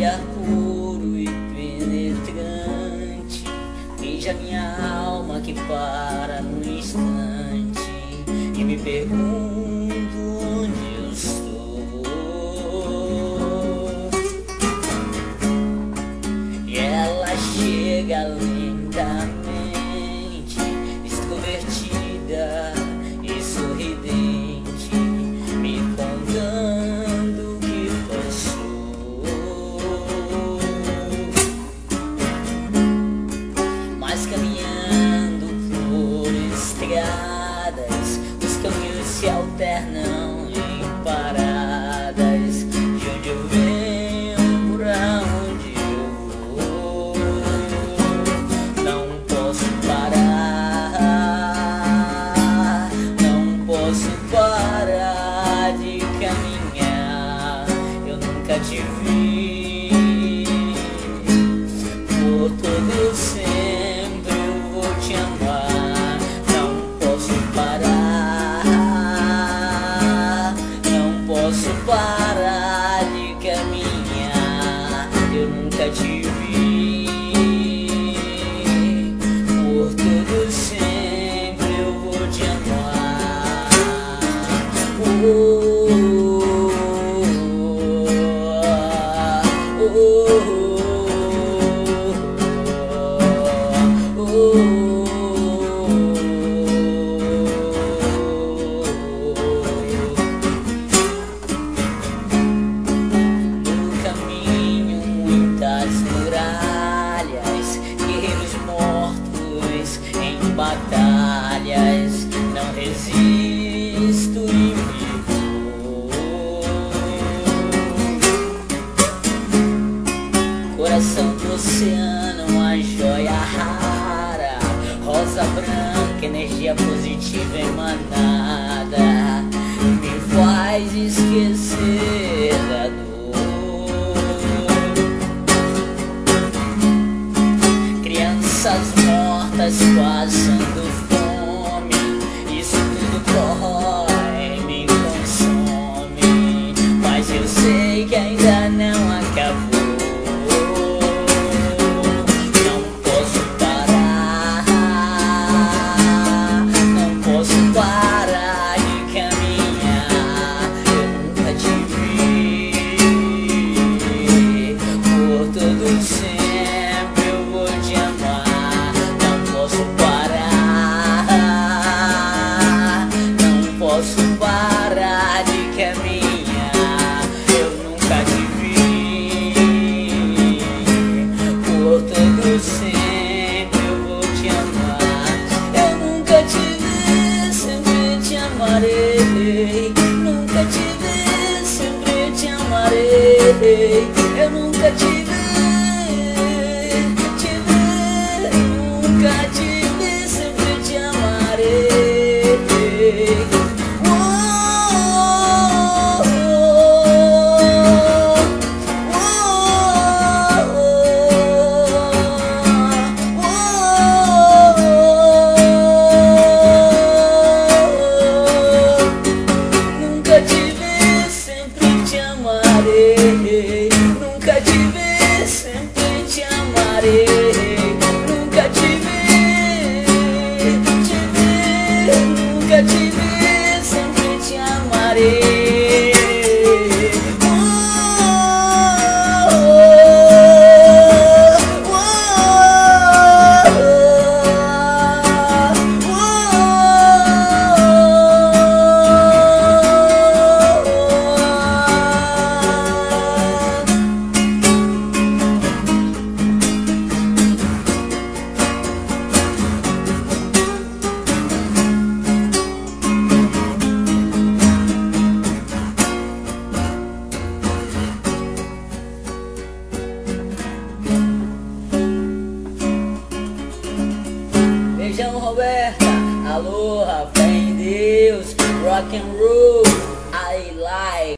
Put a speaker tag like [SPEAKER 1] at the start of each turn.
[SPEAKER 1] Esse ar puro e penetrante beija minha alma que para no instante e me pergunto onde eu estou. E ela chega lentamente, extrovertida e sorridente, me contando o que passou. Mas caminhando por estradas, os caminhos se alternam em paradas. De onde eu venho, pra onde eu vou, não posso parar, não posso parar de caminhar. Eu nunca te vi, por todo sempre eu vou te amar. Não posso parar, não posso parar de caminhar. Eu nunca te vi, por todo sempre eu vou te amar. No caminho muitas muralhas, guerreiros mortos em batalhas. Não resisto e me vou. Coração do oceano, uma joia rara, rosa branca, energia positiva emanada, me faz esquecer da dor. Crianças mortas passando fome, isso tudo corrói, me consome, mas eu sei que ainda não acabou. Não posso parar, não posso parar de caminhar. Eu nunca te vi, por todo sempre eu vou te amar. Não posso parar, não posso parar de caminhar. Eu nunca te vi, por todo sempre eu vou te amar. Eu nunca te vi, sempre te amarei. Nunca te vi, sempre te amarei. Eu nunca te vi, nunca te vi, sempre te amarei. Nunca te vi, sempre te amarei. Nunca te vi, sempre te amarei. Nunca te vi, nunca te vi, sempre te amarei. Beijão, Roberta, aloha, fé em Deus, rock and roll.